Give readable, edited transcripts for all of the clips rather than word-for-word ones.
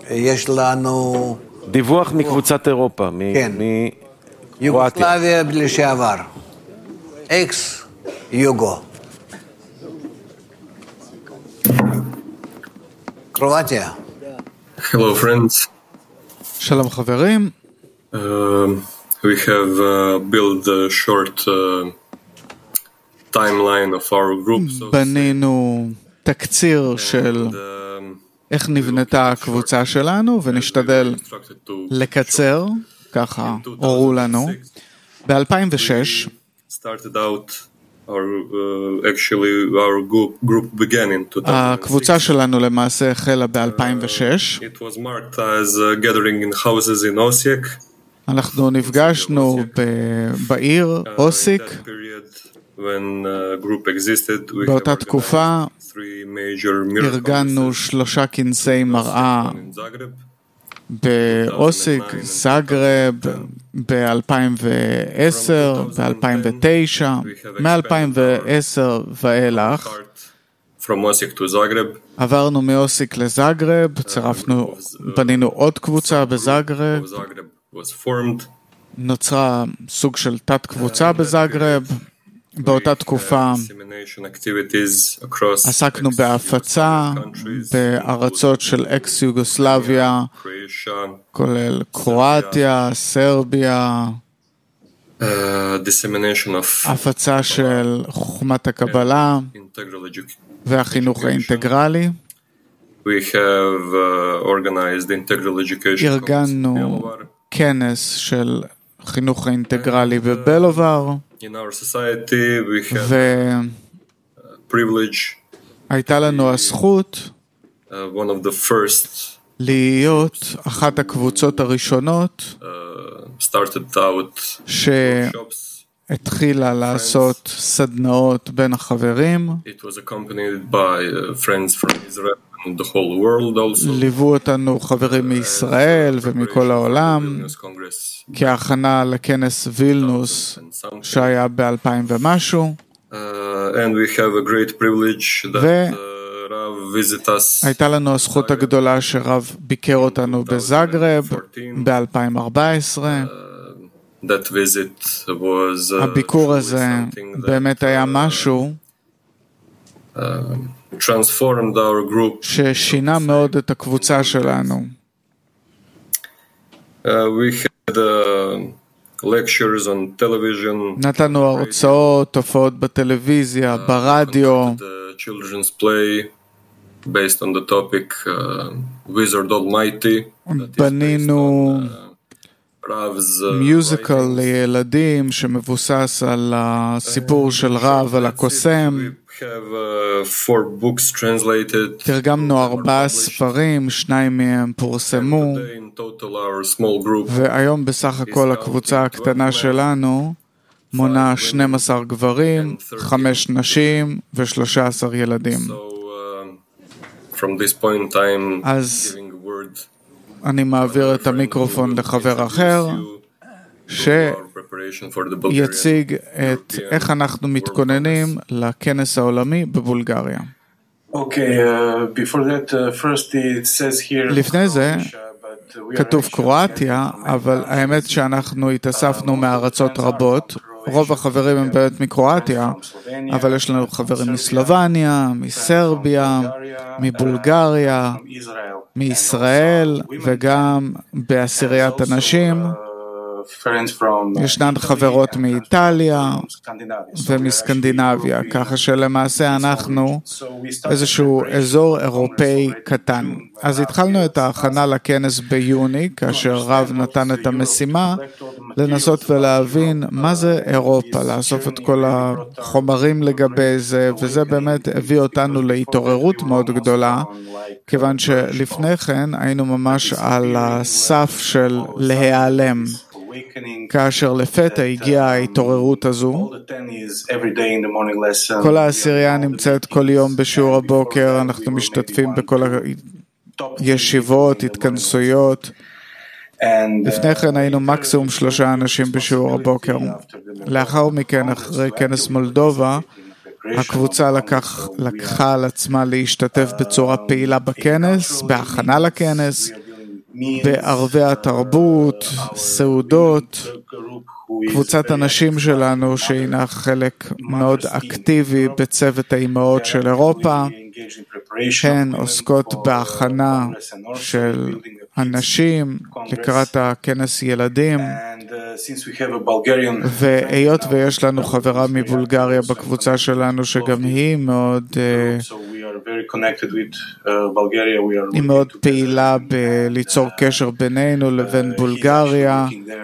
יש לנו... דיווח מקבוצת אירופה, כן. מקרואטיה. יוגוסלביה לשעבר. אקס יוגו. קרואטיה. Hello friends. שלום חברים. We have built a short timeline of our group. בנינו תקציר של איך נבנתה הקבוצה שלנו ונשתדל לקצר, ככה הורו לנו. ב-2006 הקבוצה שלנו למעשה החלה ב-2006. אנחנו נפגשנו בעיר אוסיק. באותה תקופה ארגנו 3 כנסי מראה באוסיק, זאגרב, ב-2010, ב-2009, מ-2010 ואילך. עברנו מאוסיק לזאגרב, בנינו עוד קבוצה בזאגרב, נוצרה סוג של תת קבוצה בזאגרב. באותה תקופה עסקנו בהפצה בארצות של אקס יוגוסלביה, כולל קרואטיה, סרביה, הפצה של חוכמת הקבלה והחינוך האינטגרלי. ארגנו כנס של חינוך האינטגרלי בבלובר, והייתה לנו הזכות להיות אחת הקבוצות הראשונות שהתחילה לעשות סדנאות בין החברים. ליוו אותנו חברים מישראל ומכל העולם כהכנה לכנס וילנוס שהיה ב-2000 ומשהו, והייתה לנו הזכות הגדולה שרב ביקר אותנו בזאגרב ב-2014. הביקור הזה באמת היה משהו ששינה מאוד את הקבוצה שלנו. נתנו הרצאות, הופעות בטלוויזיה, ברדיו. בנינו מיוזיקל לילדים שמבוסס על הסיפור של רב על הקוסם. תרגמנו 4 ספרים, 2 מהם פורסמו, והיום בסך הכל הקבוצה הקטנה שלנו מונה 12 גברים, 5 נשים ו13 ילדים. אז אני מעביר את המיקרופון לחבר אחר שיציג את איך אנחנו מתכוננים לכנס העולמי בבולגריה. לפני זה כתוב קרואטיה, אבל האמת שאנחנו התאספנו מארצות רבות. רוב החברים הם באמת מקרואטיה, אבל יש לנו חברים מסלובניה, מסרביה, מבולגריה, מישראל, וגם בעשיריית אנשים. ישנן חברות מאיטליה ומסקנדינביה, ככה שלמעשה אנחנו איזשהו אזור אירופאי קטן. אז התחלנו את ההכנה לכנס ביוני, כאשר רב נתן את המשימה לנסות ולהבין מה זה אירופה, לאסוף את כל החומרים לגבי זה, וזה באמת הביא אותנו להתעוררות מאוד גדולה, כיוון שלפני כן היינו ממש על הסף של להיעלם. כאשר לפתע הגיעה ההתעוררות הזו, כל העשירייה נמצאת כל יום בשיעור הבוקר, אנחנו משתתפים בכל הישיבות, התכנסויות. לפני כן היינו מקסימום 3 אנשים בשיעור הבוקר. לאחר מכן, אחרי כנס מולדובה, הקבוצה לקחה על עצמה להשתתף בצורה פעילה בכנס, בהכנה לכנס, בערבי התרבות, סעודות, קבוצת הנשים שלנו שהינה חלק מאוד אקטיבי בצוות האימהות של אירופה, הן עוסקות בהכנה של הנשים לקראת הכנס ילדים, והיות ויש לנו חברה מבולגריה בקבוצה שלנו שגם היא מאוד פעילה בליצור קשר בינינו לבין בולגריה,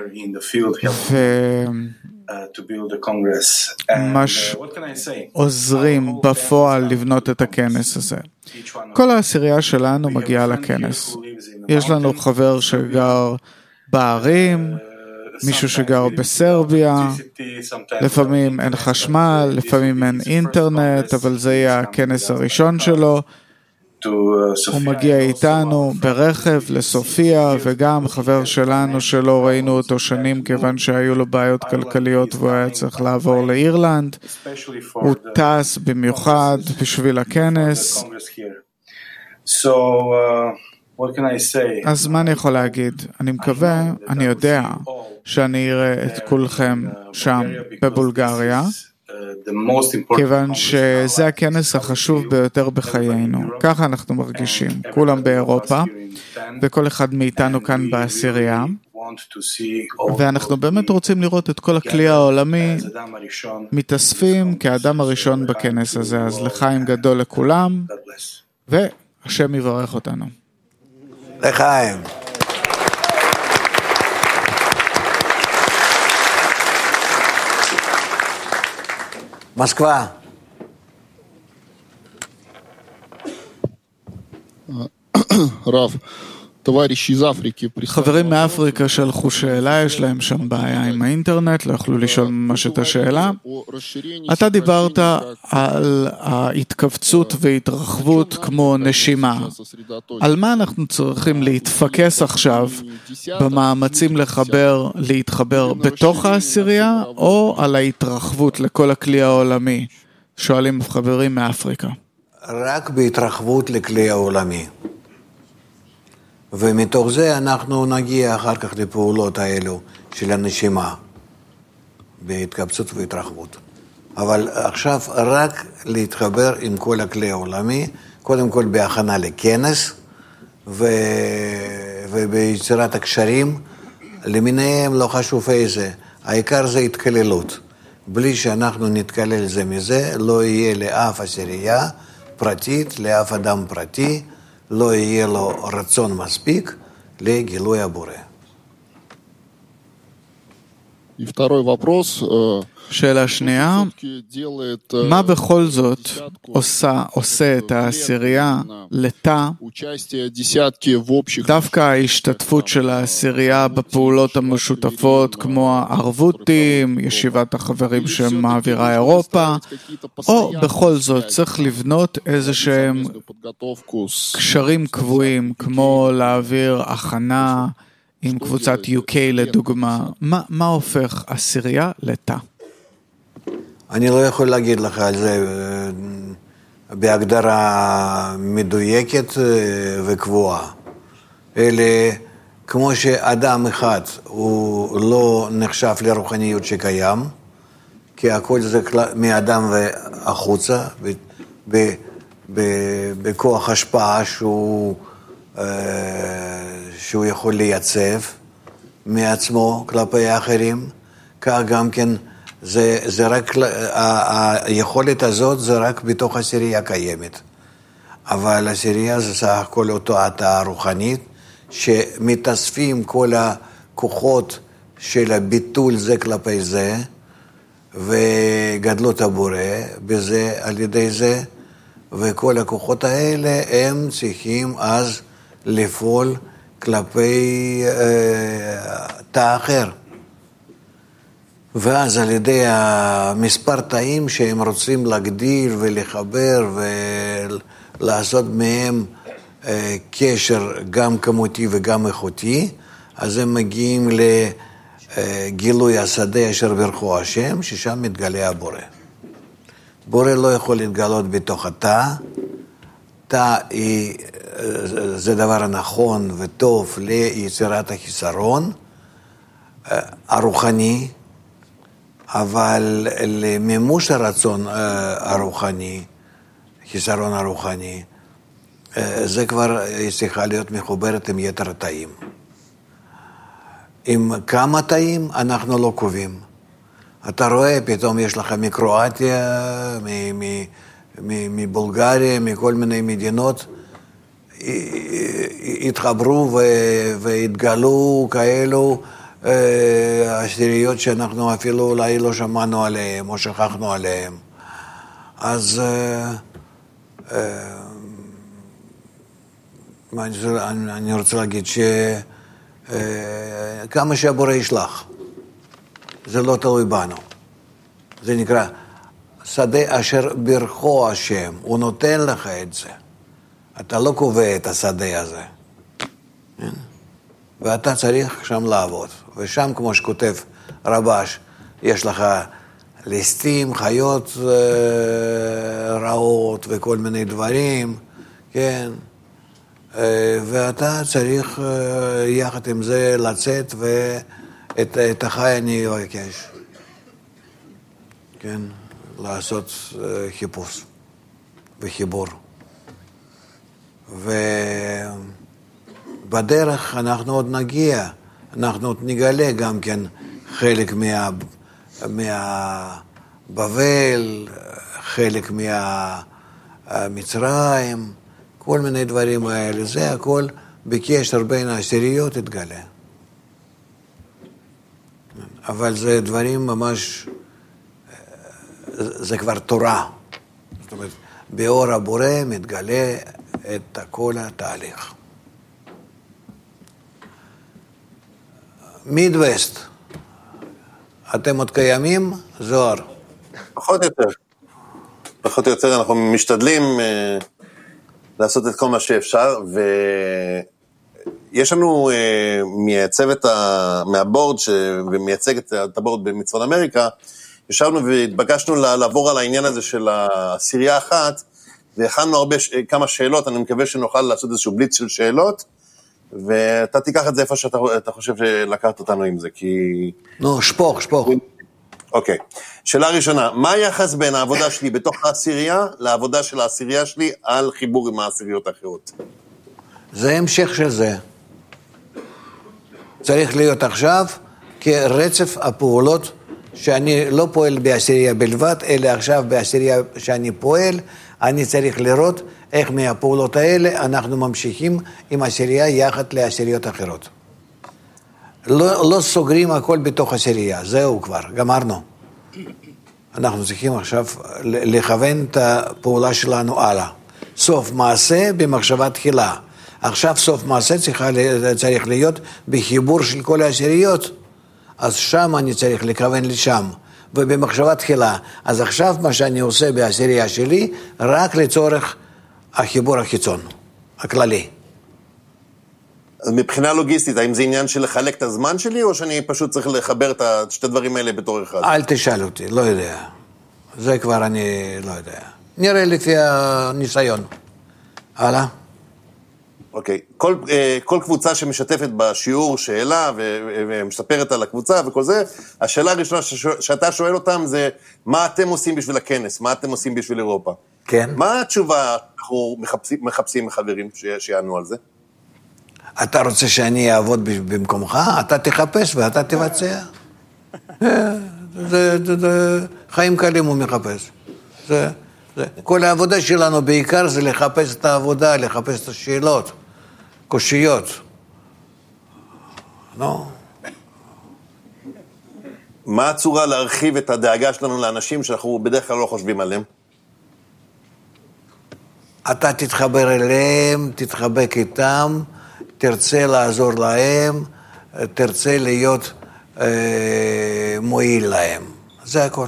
ממש עוזרים בפועל לבנות את הכנס הזה. כל העשירייה שלנו מגיעה לכנס. יש לנו חבר שגר בערים, מישהו שגר בסרביה, לפעמים אין חשמל, לפעמים אין אינטרנט, אבל זה יהיה הכנס הראשון שלו. הוא מגיע איתנו ברכב לסופיה, וגם חבר שלנו שלא ראינו אותו שנים כיוון שהיו לו בעיות כלכליות והוא היה צריך לעבור לאירלנד. הוא טס במיוחד בשביל הכנס. אז מה אני יכול להגיד? אני מקווה, אני יודע שאני אראה את כולכם שם בבולגריה, כיוון שזה הכנס החשוב ביותר בחיינו. ככה אנחנו מרגישים, כולם באירופה, וכל אחד מאיתנו כאן בעשירייה, ואנחנו באמת רוצים לראות את כל הכלי העולמי מתאספים כאדם הראשון בכנס הזה. אז לחיים גדול לכולם, והשם יברך אותנו. לחיים. מוסקבה. רב, תоварищи из Африки. חברים מאפריקה שלחו שאלה, יש להם שם בעיה עם האינטרנט, לא יכלו לשאול ממש את השאלה. אתה דיברת על ההתכווצות והתרחבות כמו נשימה. על מה אנחנו צריכים להתפקס עכשיו במאמצים להתחבר בתוך העשירייה, או על ההתרחבות לכל הכלי העולמי? שואלים חברים מאפריקה. רק בהתרחבות לכלי העולמי. ומתוך זה אנחנו נגיע אחר כך לפעולות האלו של הנשימה, בהתקבצות והתרחבות. אבל עכשיו רק להתחבר עם כל הכלי העולמי, קודם כל בהכנה לכנס, וביצירת הקשרים, למיניהם לא חשוב איזה, העיקר זה התכללות. בלי שאנחנו נתכלל זה מזה, לא יהיה לאף עשירייה פרטית, לאף אדם פרטי, לא יהיה לו רצון מספיק לגילוי הבורא. Второй вопрос. שאלה שנייה, מה בכל זאת עושה את העשירייה לתא? דווקא ההשתתפות של העשירייה בפעולות המשותפות כמו הערבותים, ישיבת החברים שמעבירה אירופה, או בכל זאת צריך לבנות איזה שהם קשרים קבועים כמו להעביר הכנה עם קבוצת UK לדוגמה. מה הופך עשירייה לתא? אני לא יכול להגיד לך על זה בהגדרה מדויקת וקבועה. אלה, כמו שאדם אחד הוא לא נחשב לרוחניות שקיים, כי הכל זה מאדם והחוצה, בכוח השפעה שהוא יכול לייצב מעצמו כלפי האחרים, כך גם כן זה רק, היכולת הזאת זה רק בתוך עשירייה קיימת. אבל עשירייה זה סך הכל אותו התא הרוחנית, שמתאספים כל הכוחות של הביטול זה כלפי זה, וגדלות הבורא בזה, על ידי זה, וכל הכוחות האלה הם צריכים אז לפעול כלפי תא אחר. ואז על ידי המספר תאים שהם רוצים להגדיל ולחבר ולעשות מהם קשר גם כמותי וגם איכותי, אז הם מגיעים לגילוי השדה אשר ברכו השם, ששם מתגלה הבורא. בורא לא יכול להתגלות בתוך התא, תא היא זה דבר נכון וטוב ליצירת החיסרון הרוחני, אבל למימוש הרצון הרוחני, חיסרון הרוחני, זה כבר צריכה להיות מחוברת עם יתר התאים. עם כמה תאים אנחנו לא קובעים. אתה רואה, פתאום יש לך מקרואטיה, מבולגריה, מכל מיני מדינות, התחברו והתגלו כאלו עשיריות שאנחנו אפילו אולי לא שמענו עליהם או שכחנו עליהם. אז אני רוצה להגיד כמה שהבורא ישלח, זה לא תלוי בנו. זה נקרא שדה אשר ברכו השם, הוא נותן לך את זה. אתה לא קובע את השדה הזה. ואתה צריך שם לעבוד. ושם, כמו שכותב רבש, יש לך ליסטים, חיות רעות וכל מיני דברים, כן? ואתה צריך יחד עם זה לצאת ואת החי אני אבקש. כן? לעשות חיפוש וחיבור. ובדרך אנחנו עוד נגיע, אנחנו עוד נגלה גם כן חלק מהבבל, חלק מהמצרים, כל מיני דברים האלה, זה הכל בקשר בין העשיריות התגלה. אבל זה דברים ממש, זה כבר תורה. זאת אומרת, באור הבורא מתגלה את כל התהליך. מידווסט, אתם עוד קיימים? זוהר. פחות או יותר אנחנו משתדלים לעשות את כל מה שאפשר, ויש לנו מהצוות, מהבורד ומייצג את הבורד במצפון אמריקה, ישבנו והתבקשנו לעבור על העניין הזה של הסירייה אחת, והכנו כמה שאלות, אני מקווה שנוכל לעשות איזשהו בליץ של שאלות, ואתה תיקח את זה איפה שאתה חושב שלקחת אותנו עם זה, כי... נו, שפוך. אוקיי. שאלה ראשונה, מה היחס בין העבודה שלי בתוך העשירייה, לעבודה של העשירייה שלי על חיבור עם העשיריות האחרות? זה המשך של זה. צריך להיות עכשיו כרצף הפעולות שאני לא פועל בעשירייה בלבד, אלא עכשיו בעשירייה שאני פועל, אני צריך לראות איך מהפעולות האלה אנחנו ממשיכים עם עשירייה יחד לעשיריות אחרות. לא סוגרים הכל בתוך עשירייה, זהו כבר, גמרנו. אנחנו צריכים עכשיו לכוון את הפעולה שלנו הלאה. סוף מעשה במחשבה תחילה. עכשיו סוף מעשה צריך להיות בחיבור של כל העשיריות. אז שם אני צריך לכוון לשם, ובמחשבה תחילה. אז עכשיו מה שאני עושה בעשירייה שלי, רק לצורך החיבור החיצון, הכללי. אז מבחינה לוגיסטית, האם זה עניין של לחלק את הזמן שלי, או שאני פשוט צריך לחבר את שתי דברים האלה בתור אחד? אל תשאל אותי, לא יודע. זה כבר אני לא יודע. נראה לפי הניסיון. הלאה. אוקיי. כל קבוצה שמשתפת בשיעור שאלה ומשתפרת על הקבוצה וכל זה, השאלה הראשונה שאתה שואל אותם זה, מה אתם עושים בשביל הכנס? מה אתם עושים בשביל אירופה? כן. מה התשובה אנחנו מחפשים מחברים שיענו על זה? אתה רוצה שאני אעבוד במקומך? אתה תחפש ואתה תבצע. זה חיים קלים הוא מחפש. כל העבודה שלנו בעיקר זה לחפש את העבודה, לחפש את השאלות, קושיות. נו. מה הצורה להרחיב את הדאגה שלנו לאנשים שאנחנו בדרך כלל לא חושבים עליהם? אתה תתחבר אליהם, תתחבק איתם, תרצה לעזור להם, תרצה להיות מועיל להם. זה הכל.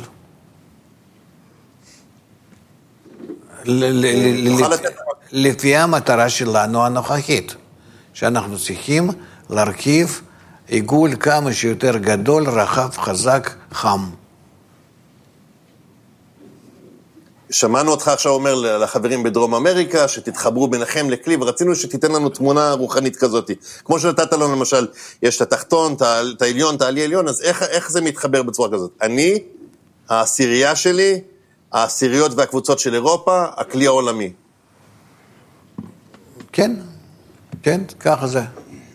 לפי המטרה שלנו הנוכחית, שאנחנו צריכים להרכיב עיגול כמה שיותר גדול, רחב, חזק, חם. שמענו אותך עכשיו אומר לחברים בדרום אמריקה, שתתחברו ביניכם לכלי, ורצינו שתיתן לנו תמונה רוחנית כזאת. כמו שנתת לנו למשל, יש את התחתון, את העליון, את העלי עליון, אז איך זה מתחבר בצורה כזאת? אני, העשירייה שלי, העשיריות והקבוצות של אירופה, הכלי העולמי. כן, כן, ככה זה.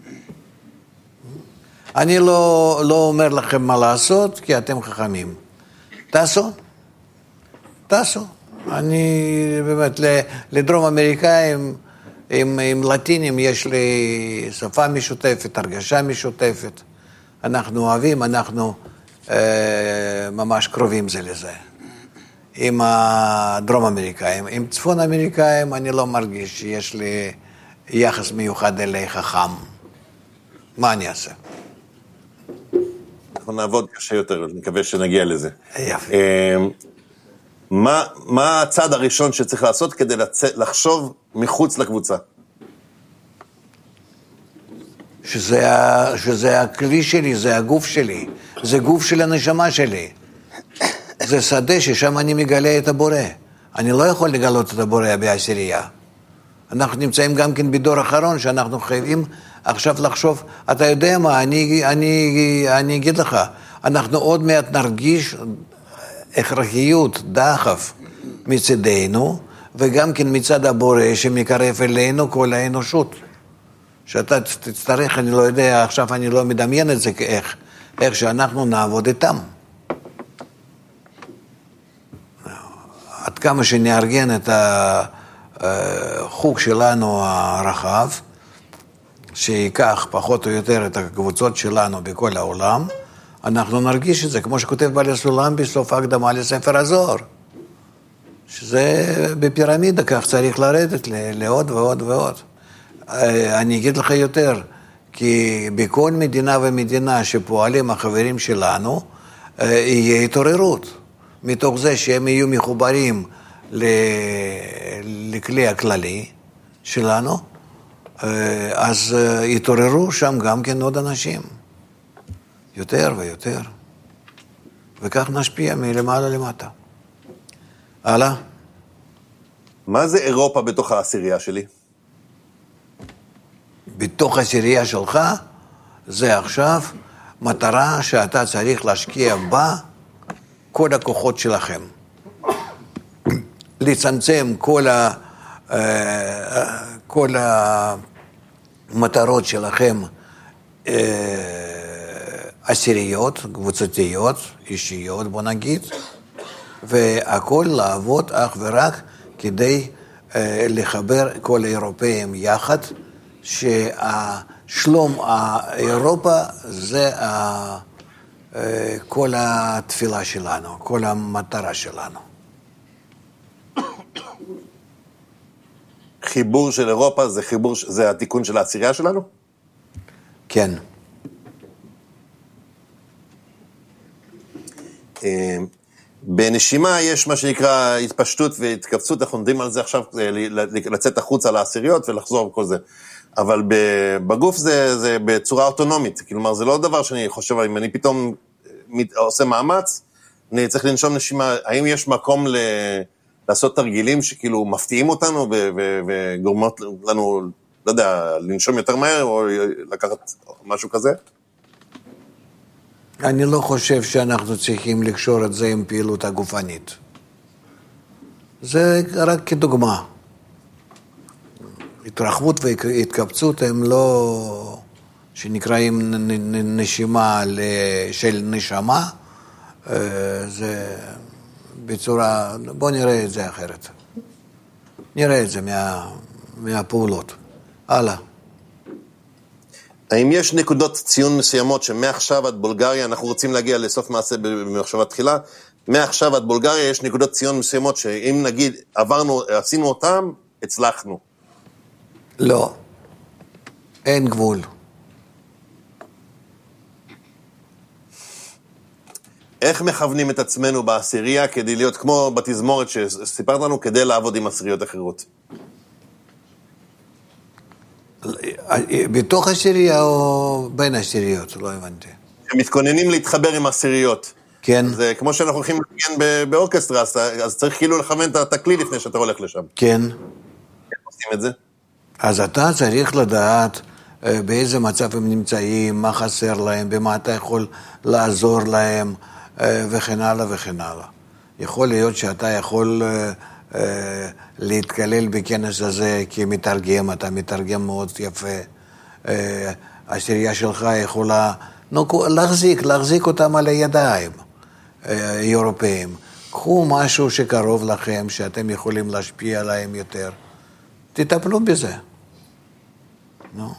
אני לא אומר לכם מה לעשות, כי אתם חכמים. תעשו. אני באמת, לדרום אמריקאים, עם לטינים יש לי שפה משותפת, הרגשה משותפת. אנחנו אוהבים, אנחנו ממש קרובים זה לזה. עם הדרום אמריקאים. עם צפון אמריקאים אני לא מרגיש שיש לי יחס מיוחד אלי חכם. מה אני אעשה? אנחנו נעבוד קשה יותר, נקווה שנגיע לזה. יפה. מה הצעד הראשון שצריך לעשות כדי לחשוב מחוץ לקבוצה? שזה הכלי שלי, זה הגוף שלי, זה גוף של הנשמה שלי. זה שדה ששם אני מגלה את הבורא. אני לא יכול לגלות את הבורא בעשירייה. אנחנו נמצאים גם כן בדור אחרון שאנחנו חייבים עכשיו לחשוב, אתה יודע מה, אני אגיד לך, אנחנו עוד מעט נרגיש הכרחיות, דחף מצדנו, וגם כן מצד הבורא שמקרב אלינו כל האנושות. שאתה תצטרך, אני לא יודע, עכשיו אני לא מדמיין את זה איך שאנחנו נעבוד איתם. עד כמה שנארגן את החוג שלנו הרחב, שיקח פחות או יותר את הקבוצות שלנו בכל העולם, אנחנו נרגיש את זה, כמו שכותב בעל הסולם בסוף ההקדמה לספר הזוהר. שזה בפירמידה, כך צריך לרדת לעוד ועוד ועוד. אני אגיד לך יותר, כי בכל מדינה ומדינה שפועלים החברים שלנו, יהיה התעוררות. מתוך זה שהם יהיו מחוברים לכלי הכללי שלנו, אז יתעוררו שם גם כן עוד אנשים. יותר ויותר. וכך נשפיע מלמעלה למטה. הלאה. מה זה אירופה בתוך העשירייה שלי? בתוך העשירייה שלך, זה עכשיו מטרה שאתה צריך להשקיע בה כל הכוחות שלכם. לצמצם כל המטרות שלכם עשיריות, קבוצתיות, אישיות, בוא נגיד, והכל לעבוד אך ורק כדי לחבר כל האירופאים יחד, שהשלום האירופה זה כל התפילה שלנו, כל המטרה שלנו. חיבור של אירופה זה התיקון של העשירייה שלנו? כן. בנשימה יש מה שנקרא התפשטות והתכווצות, אנחנו נדעים על זה עכשיו, לצאת החוצה לעשיריות ולחזור וכל זה. אבל בגוף זה בצורה אוטונומית, כלומר זה לא דבר שאני חושב, אם אני פתאום עושה מאמץ, אני צריך לנשום נשימה, האם יש מקום לעשות תרגילים שכאילו מפתיעים אותנו וגורמות לנו, לא יודע, לנשום יותר מהר או לקחת משהו כזה? אני לא חושב שאנחנו צריכים לקשור את זה עם פעילות הגופנית. זה רק כדוגמה. התרחבות והתקבצות הם לא, שנקראים נשימה של נשמה, זה בצורה, בוא נראה את זה אחרת. נראה את זה מהפעולות. הלאה. האם יש נקודות ציון מסוימות שמעכשיו עד בולגריה, אנחנו רוצים להגיע לסוף מעשה במחשבה תחילה, מעכשיו עד בולגריה יש נקודות ציון מסוימות שאם נגיד עשינו אותם, הצלחנו. לא. אין גבול. איך מכוונים את עצמנו בעשירייה כדי להיות כמו בתזמורת שסיפרת לנו, כדי לעבוד עם עשיריות אחרות? בתוך עשירייה או בין עשיריות? לא הבנתי. שמתכוננים להתחבר עם עשיריות. כן. אז כמו שאנחנו הולכים לנגן באורקסטרה, אז צריך כאילו לכוון את הכלי לפני שאתה הולך לשם. כן. איך עושים את זה? אז אתה צריך לדעת באיזה מצב הם נמצאים, מה חסר להם, במה אתה יכול לעזור להם, וכן הלאה וכן הלאה. יכול להיות שאתה יכול להתקלל בכנס הזה כמתרגם, אתה מתרגם מאוד יפה. העשירייה שלך יכולה להחזיק אותם על הידיים, אירופאים. קחו משהו שקרוב לכם, שאתם יכולים להשפיע עליהם יותר. תטפלו בזה. נו.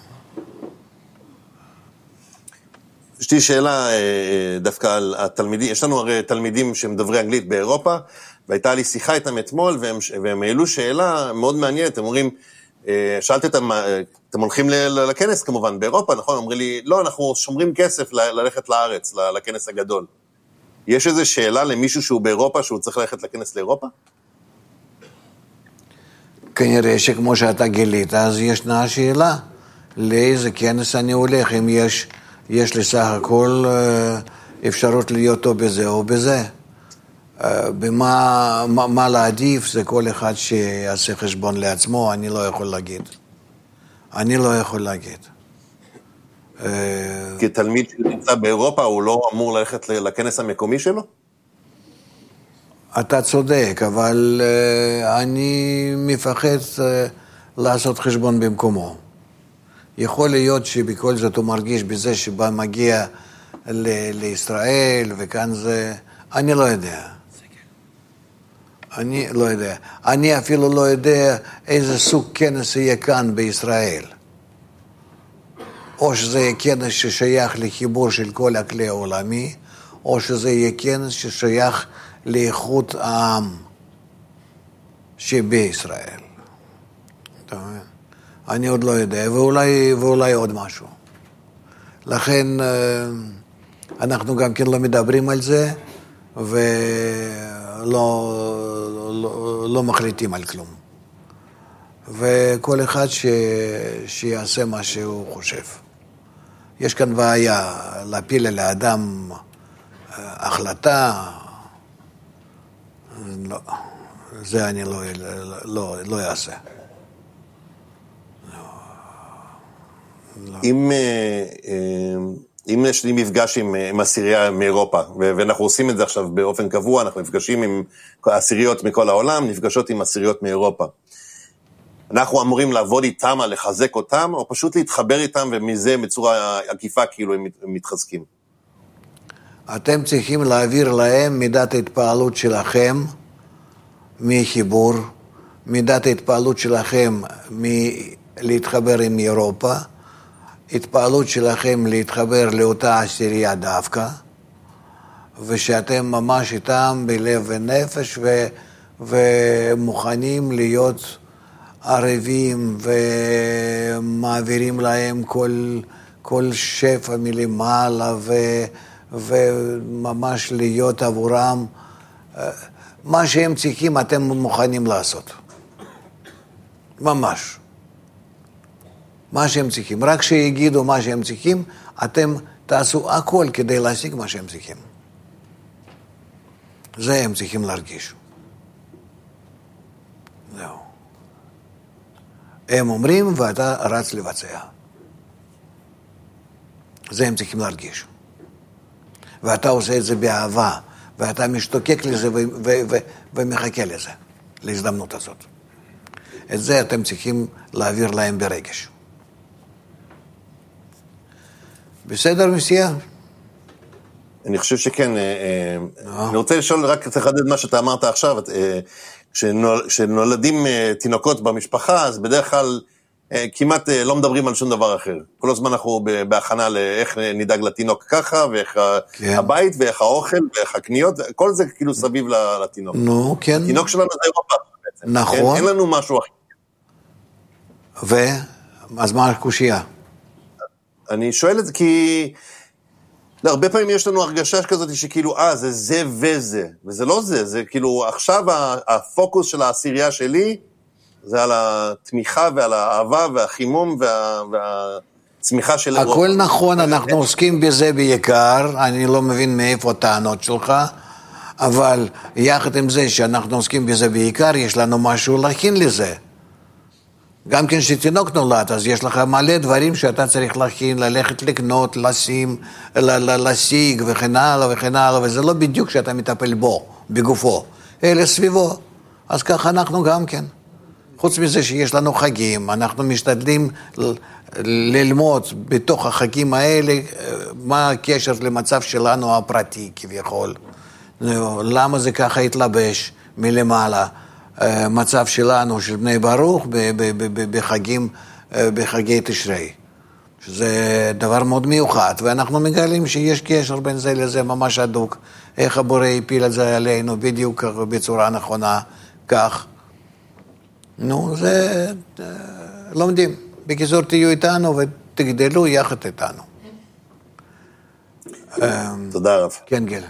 יש לי שאלה דווקא על התלמידים, יש לנו הרי תלמידים שהם דוברי אנגלית באירופה, והייתה לי שיחה איתם אתמול, והם העלו שאלה מאוד מעניינת, הם אומרים, שאלתי אותם, אתם הולכים לכנס כמובן באירופה, נכון? אומרים לי, לא, אנחנו שומרים כסף ללכת לארץ, לכנס הגדול. יש איזו שאלה למישהו שהוא באירופה, שהוא צריך ללכת לכנס לאירופה? כנראה שכמו שאתה גילית, אז ישנה שאלה, לאיזה כנס אני הולך, אם יש לי סך הכל אפשרות להיות או בזה או בזה. מה להעדיף, זה כל אחד שיעשה חשבון לעצמו, אני לא יכול להגיד. כתלמיד שנמצא באירופה, הוא לא אמור ללכת לכנס המקומי שלו? אתה צודק, אבל אני מפחד לעשות חשבון במקומו. יכול להיות שבכל זאת הוא מרגיש בזה שבא מגיע לישראל, וכאן זה... אני לא יודע. אני אפילו לא יודע איזה סוג כנס יהיה כאן בישראל. או שזה יהיה כנס ששייך לחיבור של כל הכלי העולמי, או שזה יהיה כנס ששייך לאיכות העם שבישראל. אני עוד לא יודע, ואולי עוד משהו. לכן אנחנו גם כן לא מדברים על זה, ולא מחליטים על כלום. וכל אחד שיעשה מה שהוא חושב. יש כאן בעיה להפיל על האדם החלטה, לא, זה אני לא אעשה. אם יש לי מפגש עם עשירייה מאירופה, ואנחנו עושים את זה עכשיו באופן קבוע, אנחנו נפגשים עם עשיריות מכל העולם, נפגשות עם עשיריות מאירופה. אנחנו אמורים לעבוד איתם, לחזק אותם, או פשוט להתחבר איתם, ומזה בצורה עקיפה כאילו הם מתחזקים? אתם צריכים להעביר להם מידת ההתפעלות שלכם מחיבור, מידת ההתפעלות שלכם להתחבר עם אירופה, התפעלות שלכם להתחבר לאותה עשירייה דווקא, ושאתם ממש איתם בלב ונפש ומוכנים להיות ערבים ומעבירים להם כל שפע מלמעלה וממש להיות עבורם מה שהם צריכים אתם מוכנים לעשות. ממש. מה שהם צריכים. רק שיגידו מה שהם צריכים, אתם תעשו הכל כדי להשיג מה שהם צריכים. זה הם צריכים להרגיש. זהו. הם אומרים ואתה רץ לבצע. זה הם צריכים להרגיש. ואתה עושה את זה באהבה, ואתה משתוקק לזה ומחכה לזה, להזדמנות הזאת. את זה אתם צריכים להעביר להם ברגש. בסדר, מסיה? אני חושב שכן. אני רוצה לשאול, רק תחדד מה שאתה אמרת עכשיו, כשנולדים תינוקות במשפחה, אז בדרך כלל כמעט לא מדברים על שום דבר אחר. כל הזמן אנחנו בהכנה לאיך נדאג לתינוק ככה, ואיך הבית, ואיך האוכל, ואיך הקניות, כל זה כאילו סביב לתינוק. נו, כן. התינוק שלנו זה אירופה בעצם. נכון. אין לנו משהו אחר. אז מה הקושייה? אני שואל את זה כי הרבה פעמים יש לנו הרגשה כזאת שכאילו, זה וזה, וזה לא זה, זה כאילו עכשיו הפוקוס של העשירייה שלי, זה על התמיכה ועל האהבה והחימום צמיחה של אירופה. הכל נכון, אנחנו עוסקים בזה בעיקר, אני לא מבין מאיפה הטענות שלך, אבל יחד עם זה שאנחנו עוסקים בזה בעיקר, יש לנו משהו להכין לזה. גם כן שתינוק נולד, אז יש לך מלא דברים שאתה צריך להכין, ללכת לקנות, לשים, להשיג וכן הלאה וכן הלאה, וזה לא בדיוק שאתה מטפל בו, בגופו, אלא סביבו. אז ככה אנחנו גם כן. חוץ מזה שיש לנו חגים, אנחנו משתדלים ללמוד בתוך החגים האלה מה הקשר למצב שלנו הפרטי כביכול. למה זה ככה התלבש מלמעלה, מצב שלנו, של בני ברוך, בחגי תשרי. שזה דבר מאוד מיוחד, ואנחנו מגלים שיש קשר בין זה לזה ממש הדוק. איך הבורא הפיל את זה עלינו בדיוק בצורה נכונה, כך. נו, זה לומדים. בקיצור, תהיו איתנו ותגדלו יחד איתנו. תודה רב. כן, גיל.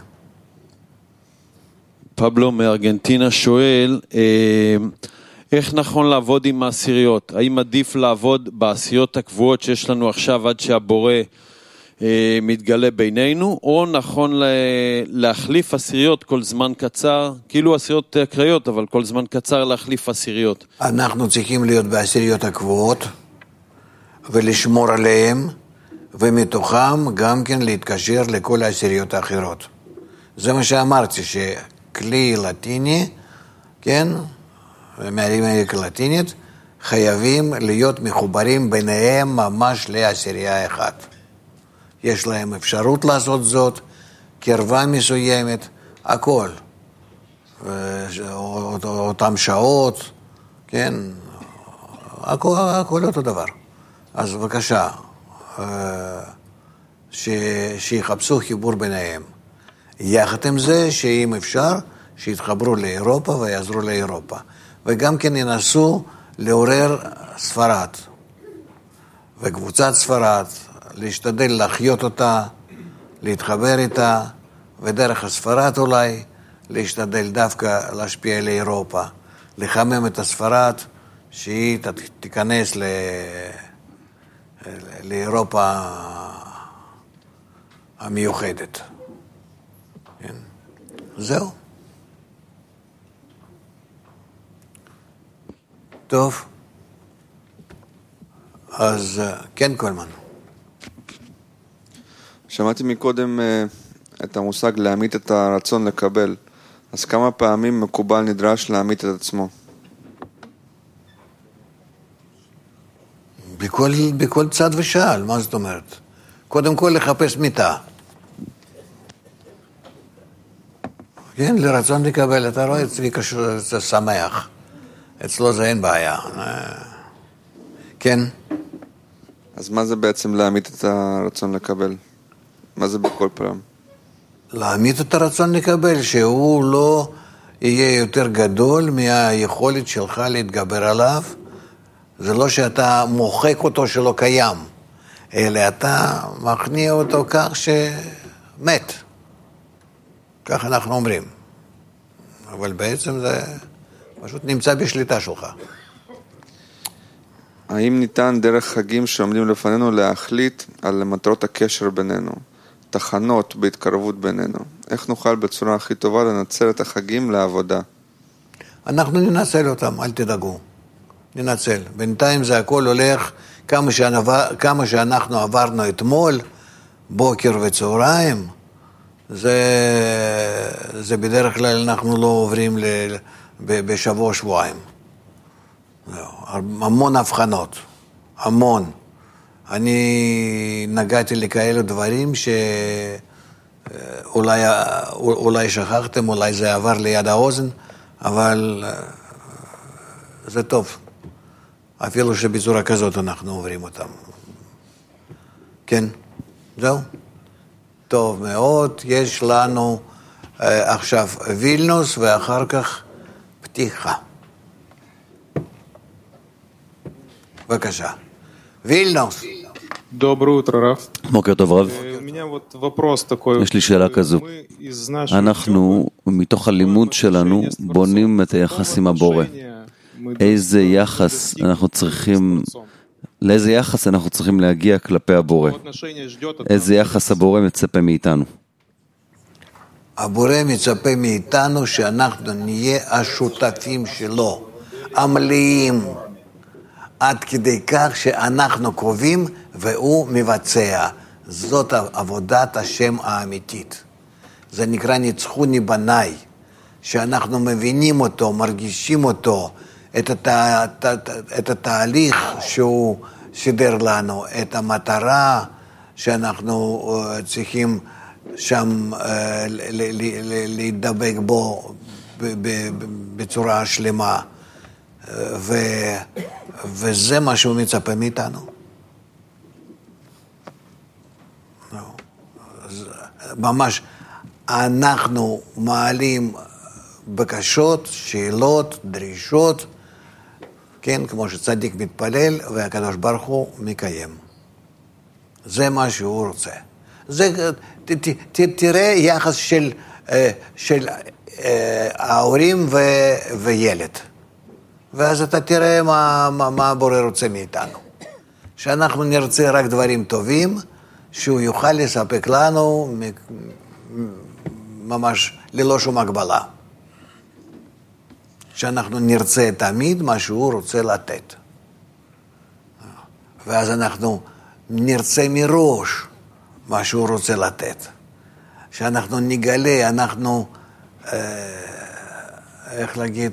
פבלו מארגנטינה שואל, איך נכון לעבוד עם העשיריות? האם עדיף לעבוד בעשיריות הקבועות שיש לנו עכשיו עד שהבורא מתגלה בינינו, או נכון להחליף עשיריות כל זמן קצר, כאילו עשיריות אקראיות, אבל כל זמן קצר להחליף עשיריות? אנחנו צריכים להיות בעשיריות הקבועות ולשמור עליהם, ומתוכם גם כן להתקשר לכל העשיריות האחרות. זה מה שאמרתי, שכלי לטיני, כן, מאמריקה הלטינית, חייבים להיות מחוברים ביניהם ממש לעשירייה אחת. יש להם אפשרות לעשות זאת, קרבה מסוימת, הכל. אותם שעות, כן, הכל אותו דבר. אז בבקשה, שיחפשו חיבור ביניהם. יחד עם זה, שאם אפשר, שיתחברו לאירופה ויעזרו לאירופה. וגם כן ינסו לעורר ספרד. וקבוצת ספרד, להשתדל להחיות אותה, להתחבר איתה, ודרך הספרד אולי, להשתדל דווקא להשפיע על אירופה. לחמם את הספרד, שהיא תיכנס לאירופה המיוחדת. כן. זהו. טוב. אז כן, קולמן. שמעתי מקודם את המושג להמית את הרצון לקבל. אז כמה פעמים מקובל נדרש להמית את עצמו? בכל צד ושאל, מה זאת אומרת? קודם כל לחפש מיטה. כן, לרצון לקבל, אתה רואה, צביקה זה שמח. אצלו זה אין בעיה. כן. אז מה זה בעצם להמית את הרצון לקבל? מה זה בכל פעם? להמית את הרצון לקבל, שהוא לא יהיה יותר גדול מהיכולת שלך להתגבר עליו. זה לא שאתה מוחק אותו שלא קיים, אלא אתה מכניע אותו כך שמת. כך אנחנו אומרים. אבל בעצם זה פשוט נמצא בשליטה שלך. האם ניתן דרך חגים שעומדים לפנינו להחליט על מטרות הקשר בינינו, תחנות בהתקרבות בינינו? איך נוכל בצורה הכי טובה לנצל את החגים לעבודה? אנחנו ננצל אותם, אל תדאגו. ננצל. בינתיים זה הכל הולך, כמה שאנחנו עברנו אתמול, בוקר וצהריים, זה בדרך כלל אנחנו לא עוברים בשבוע שבועיים. המון הבחנות, המון. אני נגעתי לכאלו דברים שאולי שכחתם, אולי זה עבר ליד האוזן, אבל זה טוב. אפילו שבצורה כזאת אנחנו עוברים אותם. כן, זהו. טוב מאוד, יש לנו עכשיו וילנוס ואחר כך פתיחה. בבקשה. וילנוס. Доброе утро, Раф. בוקר טוב רב. יש לי שאלה כזו. אנחנו מתוך הלימוד שלנו בונים את היחס עם הבורא. איזה יחס אנחנו צריכים לאיזה יחס אנחנו צריכים להגיע כלפי הבורא? איזה יחס הבורא מצפה מאיתנו? הבורא מצפה מאיתנו שאנחנו נהיה השותפים שלו, המלאים, עד כדי כך שאנחנו קרובים והוא מבצע. זאת עבודת השם האמיתית. זה נקרא ניצחוני בניי, שאנחנו מבינים אותו, מרגישים אותו, את התהליך שהוא שידר לנו, את המטרה שאנחנו צריכים שם להידבק בו בצורה שלמה, וזה מה שהוא מצפה מאיתנו. ממש אנחנו מעלים בקשות, שאלות, דרישות, כן, כמו שצדיק מתפלל והקדוש ברוך הוא מקיים. זה מה שהוא רוצה. זה, תראה יחס של ההורים וילד. ואז אתה תראה מה הבורא רוצה מאיתנו. שאנחנו נרצה רק דברים טובים, שהוא יוכל לספק לנו ממש ללא שום הגבלה. שאנחנו נרצה תמיד מה שהוא רוצה לתת. ואז אנחנו נרצה מראש מה שהוא רוצה לתת. שאנחנו נגלה, אנחנו, איך להגיד,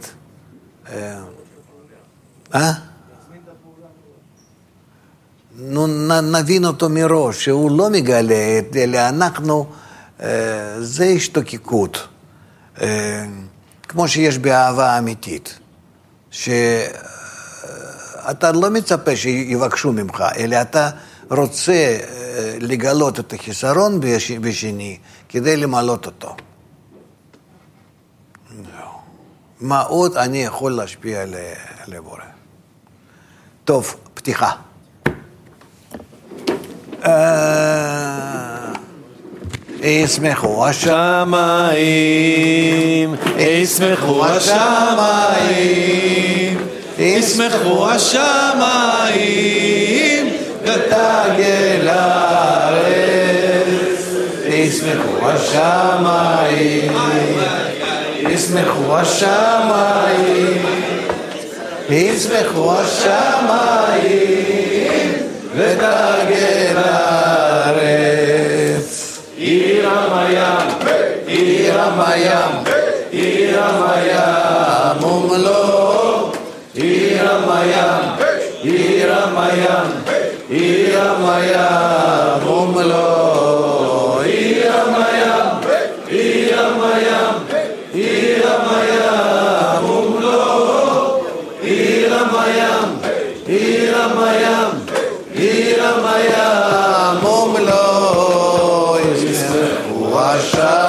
נבין אותו מראש, שהוא לא מגלה, אלא אנחנו, זה השתוקקות. כמו שיש באהבה אמיתית, שאתה לא מצפה שיבקשו ממך, אלא אתה רוצה לגלות את החיסרון בשני, כדי למלות אותו. מה עוד אני יכול להשפיע על הבורא? טוב, פתיחה. ישמחו השמיים, ישמחו השמיים, ישמחו השמיים, ותגל הארץ. ישמחו השמיים, ישמחו השמיים, ישמחו השמיים, ותגל הארץ. עיר המים, עיר המים, עיר המים ומלוא. עיר המים, עיר המים, עיר המים ומלוא. עיר המים, עיר המים, עיר המים ומלוא. עיר המים, עיר המים, עיר המים ומלוא. השמחו השמיים,